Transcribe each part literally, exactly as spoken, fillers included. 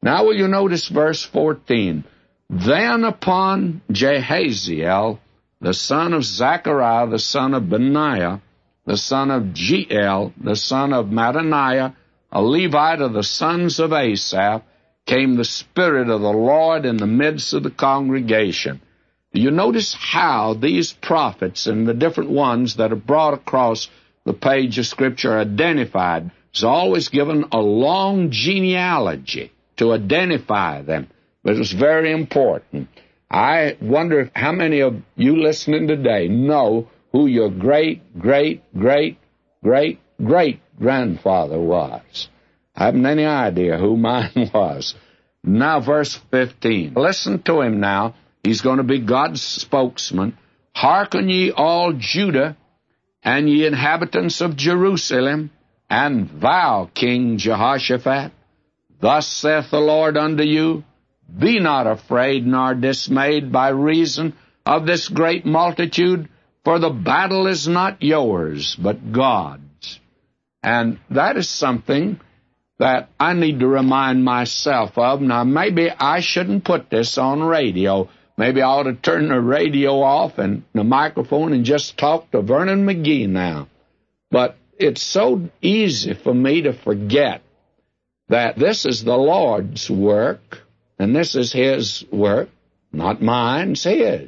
Now will you notice verse fourteen? Then upon Jehaziel, the son of Zechariah, the son of Benaiah, the son of Jeiel, the son of Mattaniah, a Levite of the sons of Asaph, came the Spirit of the Lord in the midst of the congregation. Do you notice how these prophets and the different ones that are brought across the page of Scripture are identified? It's always given a long genealogy to identify them, but it's very important. I wonder if how many of you listening today know who your great, great, great, great, great grandfather was. I haven't any idea who mine was. Now, verse fifteen. Listen to him now. He's going to be God's spokesman. Hearken ye all Judah, and ye inhabitants of Jerusalem, and thou, King Jehoshaphat, thus saith the Lord unto you, be not afraid nor dismayed by reason of this great multitude, for the battle is not yours, but God's. And that is something that I need to remind myself of. Now, maybe I shouldn't put this on radio. Maybe I ought to turn the radio off and the microphone and just talk to Vernon McGee now. But it's so easy for me to forget that this is the Lord's work, and this is His work, not mine, it's His.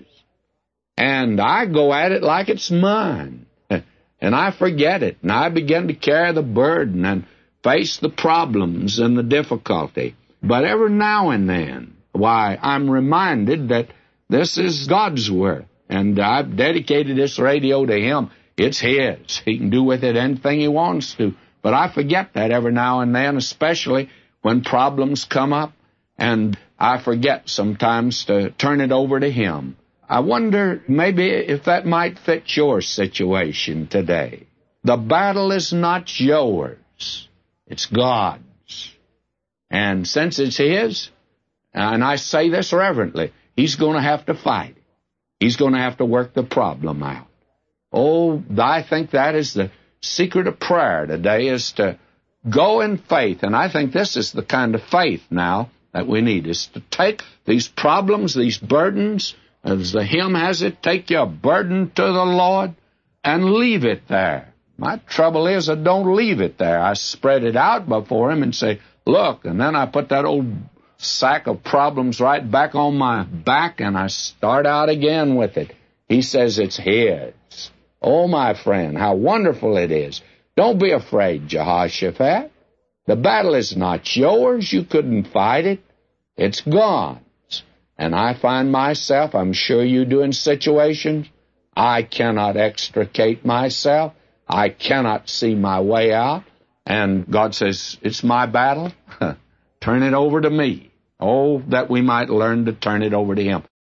And I go at it like it's mine, and I forget it, and I begin to carry the burden and face the problems and the difficulty. But every now and then, why, I'm reminded that this is God's work, and I've dedicated this radio to Him. It's His. He can do with it anything He wants to. But I forget that every now and then, especially when problems come up, and I forget sometimes to turn it over to Him. I wonder maybe if that might fit your situation today. The battle is not yours. It's God's. And since it's His, and I say this reverently, He's going to have to fight. He's going to have to work the problem out. Oh, I think that is the secret of prayer today, is to go in faith. And I think this is the kind of faith now that we need, is to take these problems, these burdens, as the hymn has it, take your burden to the Lord and leave it there. My trouble is I don't leave it there. I spread it out before Him and say, look, and then I put that old sack of problems right back on my back and I start out again with it. He says it's His. Oh, my friend, how wonderful it is. Don't be afraid, Jehoshaphat. The battle is not yours. You couldn't fight it. It's God's. And I find myself, I'm sure you do in situations, I cannot extricate myself. I cannot see my way out. And God says, it's my battle. Turn it over to me. Oh, that we might learn to turn it over to Him.